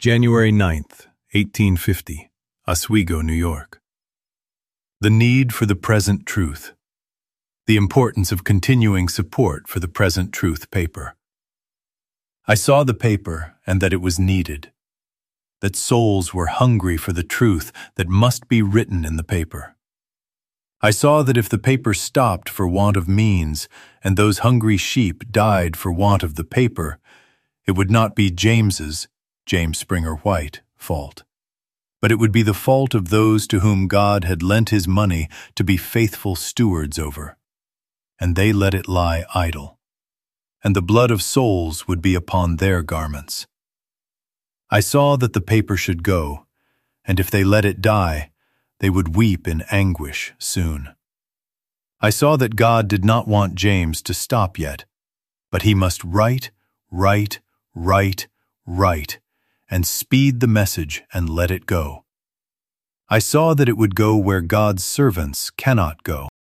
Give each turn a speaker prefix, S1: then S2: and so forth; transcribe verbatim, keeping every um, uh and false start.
S1: January ninth, eighteen fifty, Oswego, New York. The need for the present truth. The importance of continuing support for the Present Truth paper. I saw the paper and that it was needed, that souls were hungry for the truth that must be written in the paper. I saw that if the paper stopped for want of means and those hungry sheep died for want of the paper, it would not be James's, James Springer White, fault, but it would be the fault of those to whom God had lent his money to be faithful stewards over, and they let it lie idle, and the blood of souls would be upon their garments. I saw that the paper should go, and if they let it die, they would weep in anguish soon. I saw that God did not want James to stop yet, but he must write, write, write, write, and speed the message and let it go. I saw that it would go where God's servants cannot go.